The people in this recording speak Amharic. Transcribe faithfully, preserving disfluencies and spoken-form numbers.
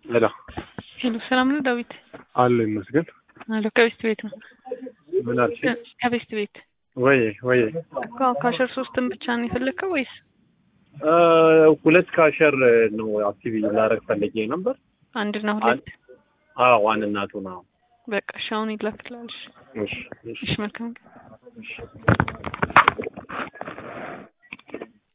ሄሎ ሄሎ ሰላም ነው ዳዊት? አለ ይመስገን። አሎ ከቤስት ቤት ነው። ምን አልሽ? ከቤስት ቤት ወይ ወይ እኮ ካሸር ሶስትን ብቻ ነው የፈለከው ወይስ? እ ሁለት ካሸር ነው አክቲቭ ላደርግ ፈልጌ ነበር። አንድ ነው ሁለት? አዎ አንድ እናቱ ነው። በቃ ሻውን ይላክላልሽ። እሺ እሺ መልካም። እሺ